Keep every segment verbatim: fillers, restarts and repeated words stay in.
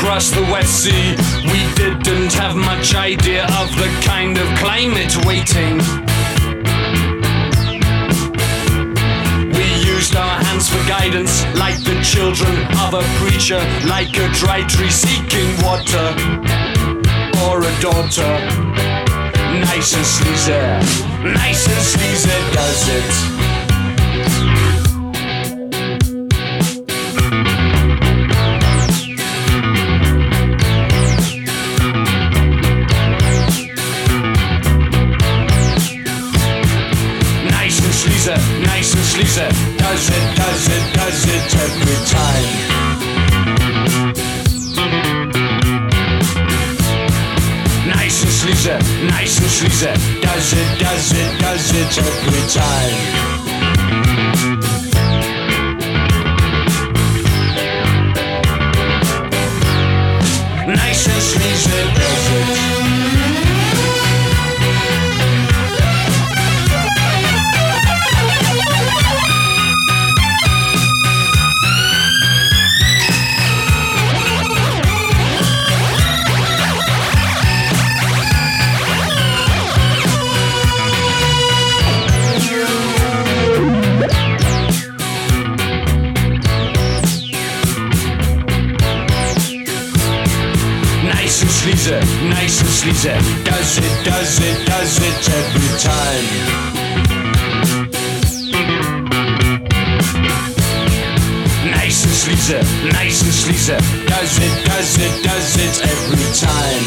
across the West Sea. We didn't have much idea of the kind of climate waiting. We used our hands for guidance, like the children of a preacher, like a dry tree seeking water, or a daughter. Nice and sleazy, nice and sleazy does it. Nice and sleazy, does it, does it, does it every time. Nice and sleazy, nice and sleazy, does it, does it, does it every time. Nice and sleazy, does it. Sleazy, nice and sleazy, does it, does it, does it every time. Nice and sleazy, nice and sleazy, does it, does it, does it every time.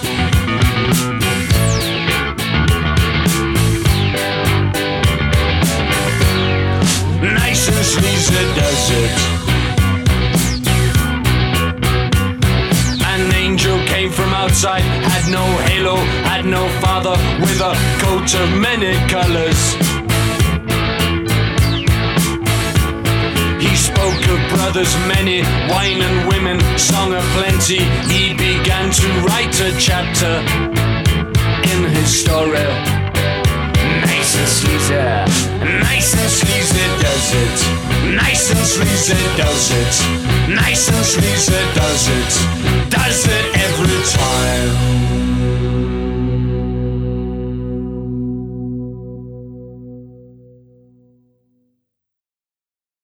Nice and sleazy, does it. Came from outside, had no halo, had no father, with a coat of many colors. He spoke of brothers many, wine and women, song of plenty. He began to write a chapter in his story. Nice and sleazy, nice and sleazy does it. Nice and sleazy does it. Nice and sleazy does it. Does it.